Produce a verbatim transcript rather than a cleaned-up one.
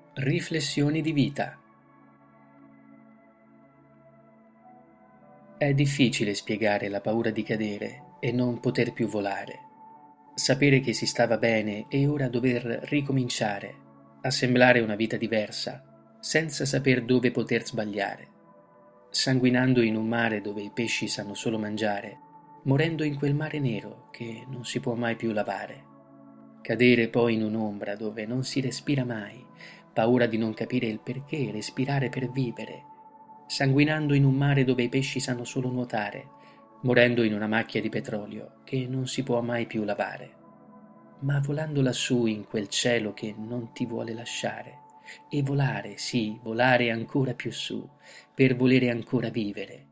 Riflessioni di vita. È difficile spiegare la paura di cadere e non poter più volare. Sapere che si stava bene e ora dover ricominciare, assemblare una vita diversa, senza saper dove poter sbagliare. Sanguinando in un mare dove i pesci sanno solo mangiare, morendo in quel mare nero che non si può mai più lavare. Cadere poi in un'ombra dove non si respira mai, paura di non capire il perché respirare per vivere, sanguinando in un mare dove i pesci sanno solo nuotare, morendo in una macchia di petrolio che non si può mai più lavare, ma volando lassù in quel cielo che non ti vuole lasciare, e volare, sì, volare ancora più su, per volere ancora vivere,